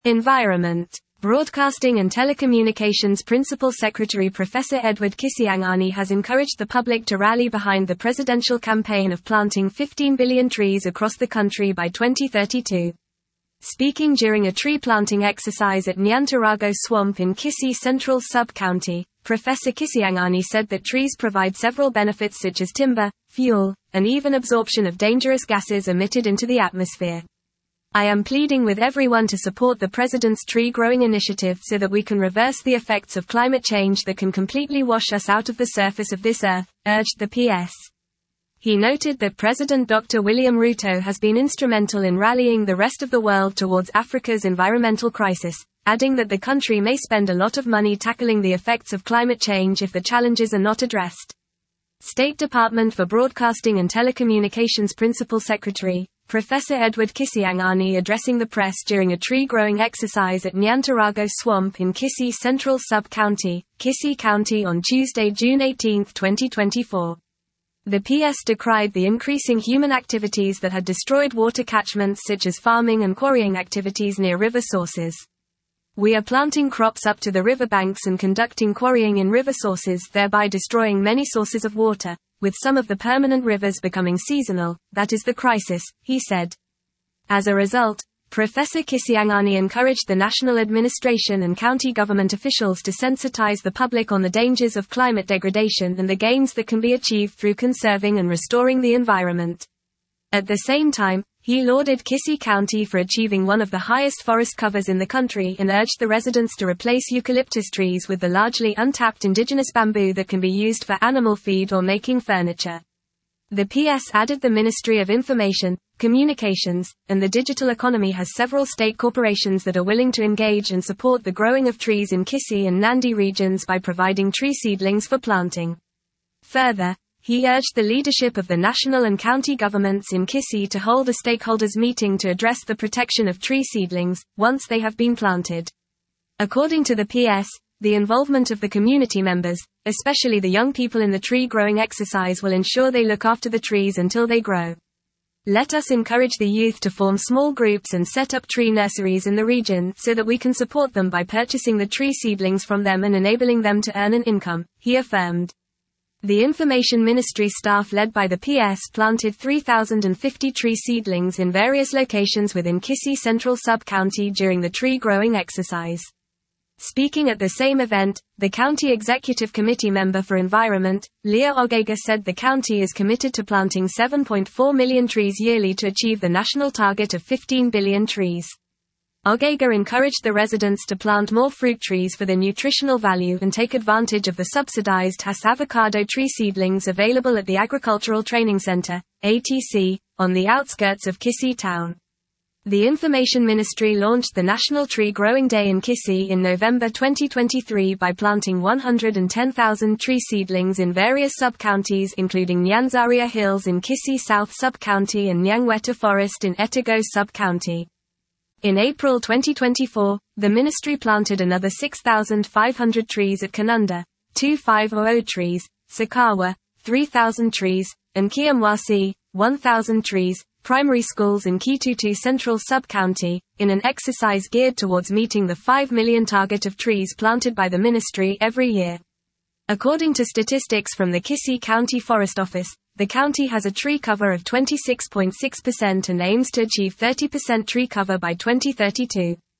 Environment. Broadcasting and Telecommunications Principal Secretary Professor Edward Kisiangani has encouraged the public to rally behind the presidential campaign of planting 15 billion trees across the country by 2032. Speaking during a tree planting exercise at Nyantarago Swamp in Kisii Central Sub-County, Professor Kisiangani said that trees provide several benefits such as timber, fuel, and even absorption of dangerous gases emitted into the atmosphere. I am pleading with everyone to support the President's tree growing initiative so that we can reverse the effects of climate change that can completely wash us out of the surface of this earth, urged the PS. He noted that President Dr. William Ruto has been instrumental in rallying the rest of the world towards Africa's environmental crisis, adding that the country may spend a lot of money tackling the effects of climate change if the challenges are not addressed. State Department for Broadcasting and Telecommunications Principal Secretary, Professor Edward Kisiangani addressing the press during a tree-growing exercise at Nyantarago Swamp in Kisii Central Sub-County, Kisii County on Tuesday, June 18, 2024. The PS decried the increasing human activities that had destroyed water catchments such as farming and quarrying activities near river sources. We are planting crops up to the riverbanks and conducting quarrying in river sources, thereby destroying many sources of water, with some of the permanent rivers becoming seasonal. That is the crisis, he said. As a result, Professor Kisiangani encouraged the national administration and county government officials to sensitize the public on the dangers of climate degradation and the gains that can be achieved through conserving and restoring the environment. At the same time, he lauded Kisii County for achieving one of the highest forest covers in the country and urged the residents to replace eucalyptus trees with the largely untapped indigenous bamboo that can be used for animal feed or making furniture. The PS added the Ministry of Information, Communications, and the Digital Economy has several state corporations that are willing to engage and support the growing of trees in Kisii and Nandi regions by providing tree seedlings for planting. Further, he urged the leadership of the national and county governments in Kisii to hold a stakeholders meeting to address the protection of tree seedlings, once they have been planted. According to the PS, the involvement of the community members, especially the young people in the tree growing exercise, will ensure they look after the trees until they grow. Let us encourage the youth to form small groups and set up tree nurseries in the region so that we can support them by purchasing the tree seedlings from them and enabling them to earn an income, he affirmed. The Information Ministry staff led by the PS planted 3,050 tree seedlings in various locations within Kisii Central Sub-County during the tree growing exercise. Speaking at the same event, the County Executive Committee member for Environment, Leah Ogega, said the county is committed to planting 7.4 million trees yearly to achieve the national target of 15 billion trees. Ogega encouraged the residents to plant more fruit trees for their nutritional value and take advantage of the subsidized Hass avocado tree seedlings available at the Agricultural Training Center, ATC, on the outskirts of Kisii town. The Information Ministry launched the National Tree Growing Day in Kisii in November 2023 by planting 110,000 tree seedlings in various sub-counties including Nyanzaria Hills in Kisii South Sub-County and Nyangweta Forest in Etago Sub-County. In April 2024, the ministry planted another 6,500 trees at Kanunda, 2,500 trees, Sakawa, 3,000 trees, and Kiamwasi, 1,000 trees, primary schools in Kitutu Central Sub-County, in an exercise geared towards meeting the 5 million target of trees planted by the ministry every year. According to statistics from the Kisii County Forest Office, the county has a tree cover of 26.6% and aims to achieve 30% tree cover by 2032.